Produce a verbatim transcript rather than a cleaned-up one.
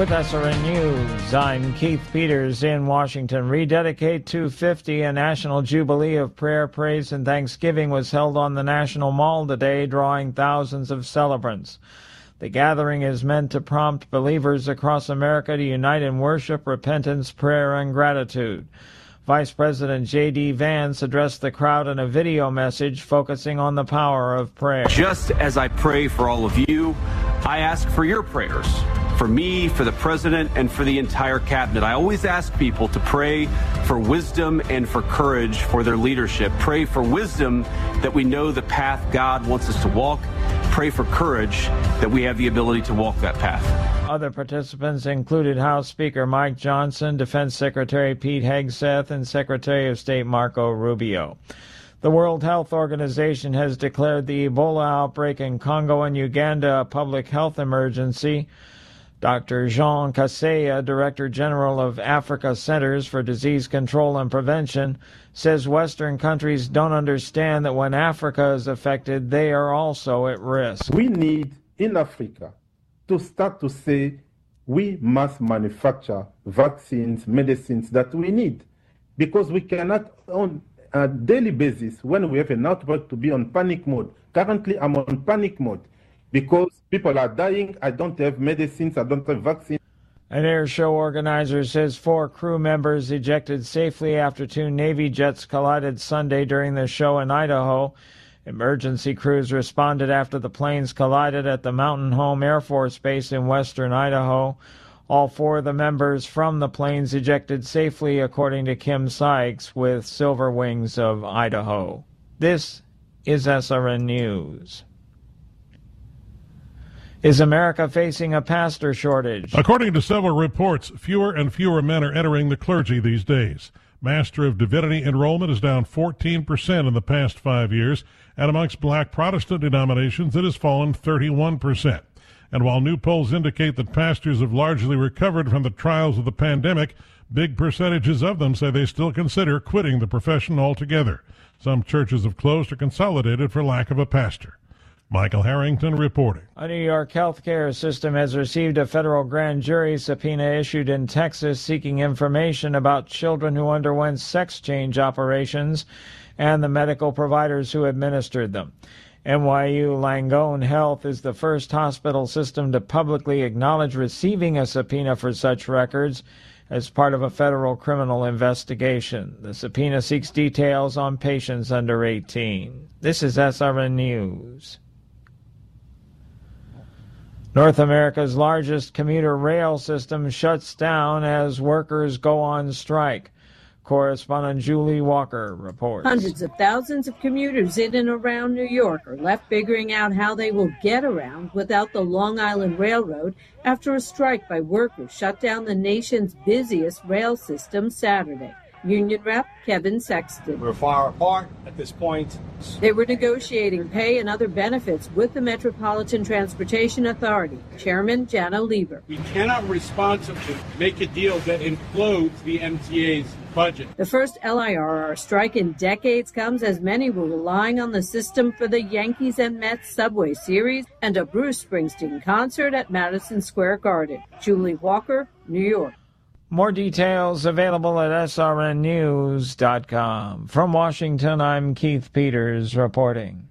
With S R N News, I'm Keith Peters in Washington. Rededicate two fifty, a national jubilee of prayer, praise, and thanksgiving was held on the National Mall today, drawing thousands of celebrants. The gathering is meant to prompt believers across America to unite in worship, repentance, prayer, and gratitude. Vice President J D Vance addressed the crowd in a video message focusing on the power of prayer. Just as I pray for all of you, I ask for your prayers. For me, for the president, and for the entire cabinet. I always ask people to pray for wisdom and for courage for their leadership. Pray for wisdom that we know the path God wants us to walk. Pray for courage that we have the ability to walk that path. Other participants included House Speaker Mike Johnson, Defense Secretary Pete Hegseth, and Secretary of State Marco Rubio. The World Health Organization has declared the Ebola outbreak in Congo and Uganda a public health emergency. Doctor Jean Kaseya, Director General of Africa Centers for Disease Control and Prevention, says Western countries don't understand that when Africa is affected, they are also at risk. We need, in Africa, to start to say we must manufacture vaccines, medicines that we need, because we cannot, on a daily basis, when we have an outbreak, to be on panic mode. Currently, I'm on panic mode. Because people are dying, I don't have medicines, I don't have vaccines. An air show organizer says four crew members ejected safely after two Navy jets collided Sunday during the show in Idaho. Emergency crews responded after the planes collided at the Mountain Home Air Force Base in western Idaho. All four of the members from the planes ejected safely, according to Kim Sykes with Silver Wings of Idaho. This is S R N News. Is America facing a pastor shortage? According to several reports, fewer and fewer men are entering the clergy these days. Master of Divinity enrollment is down fourteen percent in the past five years, and amongst black Protestant denominations it has fallen thirty-one percent. And while new polls indicate that pastors have largely recovered from the trials of the pandemic, big percentages of them say they still consider quitting the profession altogether. Some churches have closed or consolidated for lack of a pastor. Michael Harrington reporting. A New York healthcare system has received a federal grand jury subpoena issued in Texas seeking information about children who underwent sex change operations and the medical providers who administered them. N Y U Langone Health is the first hospital system to publicly acknowledge receiving a subpoena for such records as part of a federal criminal investigation. The subpoena seeks details on patients under eighteen. This is S R N News. North America's largest commuter rail system shuts down as workers go on strike. Correspondent Julie Walker reports. Hundreds of thousands of commuters in and around New York are left figuring out how they will get around without the Long Island Railroad after a strike by workers shut down the nation's busiest rail system Saturday. Union Rep Kevin Sexton. We're far apart at this point. They were negotiating pay and other benefits with the Metropolitan Transportation Authority. Chairman Jana Lieber. We cannot responsibly make a deal that implodes the M T A's budget. The first L I R R strike in decades comes as many were relying on the system for the Yankees and Mets Subway Series and a Bruce Springsteen concert at Madison Square Garden. Julie Walker, New York. More details available at S R N news dot com. From Washington, I'm Keith Peters reporting.